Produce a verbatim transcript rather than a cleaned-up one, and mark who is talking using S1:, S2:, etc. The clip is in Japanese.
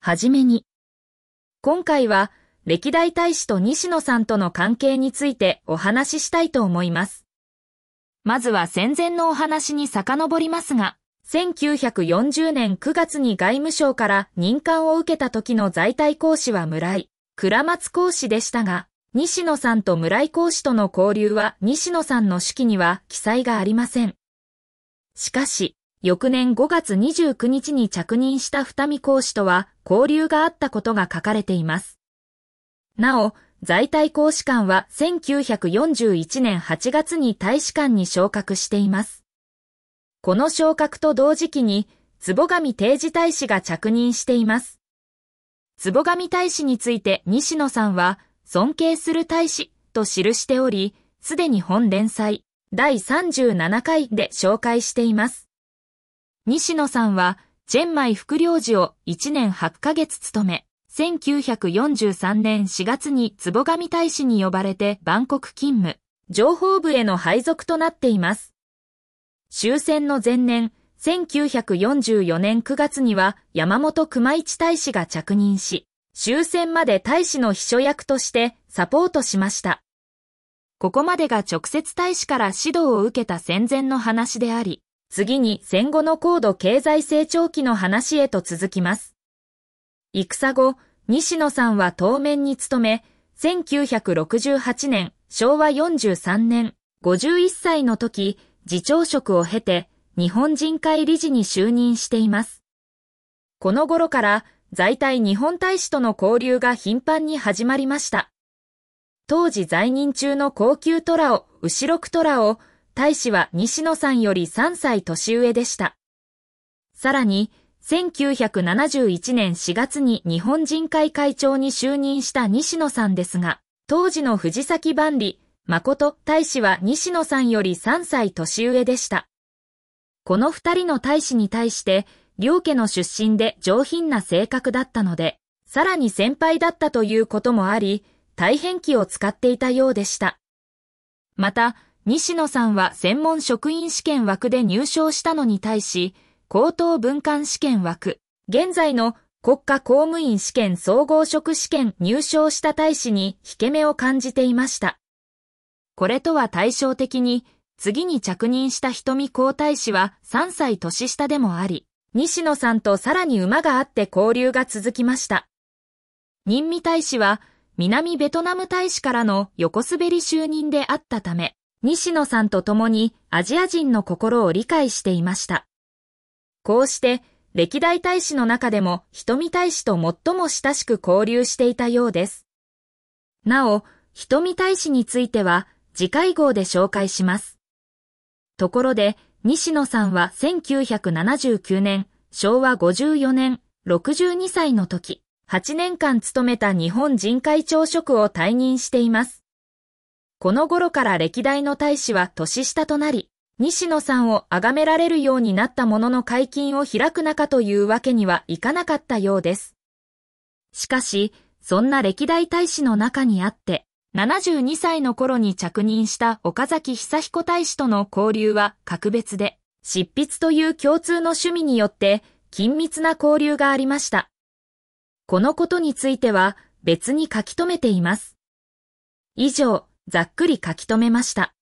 S1: はじめに、今回は歴代大使と西野さんとの関係についてお話ししたいと思います。まずは戦前のお話に遡りますが、せんきゅうひゃくよんじゅうねんくがつに外務省から任官を受けた時の在隊公使は村井、倉松公使でしたが、西野さんと村井公使との交流は西野さんの手記には記載がありません。しかし、翌年ごがつにじゅうくにちに着任した二見公使とは交流があったことが書かれています。なお、在隊公使館はせんきゅうひゃくよんじゅういちねんはちがつに大使館に昇格しています。この昇格と同時期に、坪上定治大使が着任しています。坪上大使について西野さんは、尊敬する大使と記しており、すでに本連載、だいさんじゅうななかいで紹介しています。西野さんは、チェンマイ副領事をいちねんはちかげつ務め、せんきゅうひゃくよんじゅうさんねんしがつに坪上大使に呼ばれてバンコク勤務、情報部への配属となっています。終戦の前年、せんきゅうひゃくよんじゅうよねんくがつには山本熊一大使が着任し、終戦まで大使の秘書役としてサポートしました。ここまでが直接大使から指導を受けた戦前の話であり、次に戦後の高度経済成長期の話へと続きます。戦後、西野さんは当面に勤め、せんきゅうひゃくろくじゅうはちねん、しょうわよんじゅうさんねん、ごじゅういっさいの時、次長職を経て、日本人会理事に就任しています。この頃から、在隊日本大使との交流が頻繁に始まりました。当時在任中の高級トラオ、牛六トラオ、大使は西野さんよりさんさい年上でした。さらに、せんきゅうひゃくななじゅういちねんしがつに日本人会会長に就任した西野さんですが、当時の藤崎万里、誠大使は西野さんよりさんさい年上でした。この二人の大使に対して、両家の出身で上品な性格だったので、さらに先輩だったということもあり、大変気を使っていたようでした。また、西野さんは専門職員試験枠で入賞したのに対し、高等文官試験枠、現在の国家公務員試験総合職試験入賞した大使に引け目を感じていました。これとは対照的に、次に着任した瞳皇太子はさんさい年下でもあり、西野さんとさらに馬があって交流が続きました。任美大使は、南ベトナム大使からの横滑り就任であったため、西野さんと共にアジア人の心を理解していました。こうして、歴代大使の中でも瞳大使と最も親しく交流していたようです。なお、瞳大使については次回号で紹介します。ところで、西野さんはせんきゅうひゃくななじゅうきゅうねん、しょうわごじゅうよねん、ろくじゅうにさいの時、はちねんかん務めた日本人会長職を退任しています。この頃から歴代の大使は年下となり、西野さんを崇められるようになったものの解禁を開く中というわけにはいかなかったようです。しかし、そんな歴代大使の中にあって、ななじゅうにさいの頃に着任した岡崎久彦大使との交流は格別で、執筆という共通の趣味によって緊密な交流がありました。このことについては別に書き留めています。以上、ざっくり書き留めました。